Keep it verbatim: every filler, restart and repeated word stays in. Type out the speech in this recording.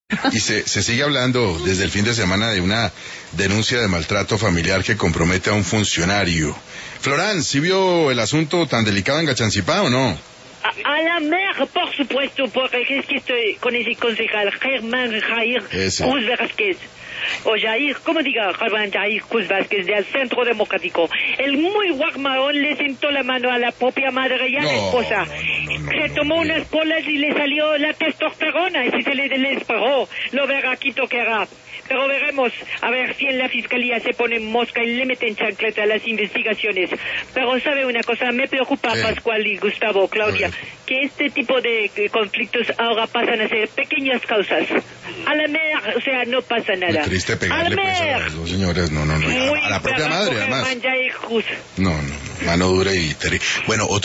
Y se, se sigue hablando desde el fin de semana de una denuncia de maltrato familiar que compromete a un funcionario. Florán, ¿sí vio el asunto tan delicado en Gachancipá o no? A, a la mer, por supuesto, porque es que estoy con ese concejal, Germán Jair Ese. Cruz Vázquez. O Jair, ¿cómo diga? Germán Jair Cruz Vázquez, del Centro Democrático. El muy guarmaón le sentó la mano a la propia madre y a No, la esposa. no, no, no, se no, tomó no, unas polas y le salió la testosterona, y si se le desesperó, lo verá aquí tocará. Pero veremos, a ver si en la fiscalía se pone mosca y le meten chancleta a las investigaciones. Pero sabe una cosa, me preocupa, eh. Pascual y Gustavo, Claudia, que este tipo de eh, conflictos ahora pasan a ser pequeñas causas. A la mer, o sea, no pasa nada. Muy triste pegarle a la pues a mer. las dos señoras, no, no, no, a, Muy a la propia bravo, madre además. Germán Jair Cruz. No, no, no, mano dura y terrible. Bueno, otro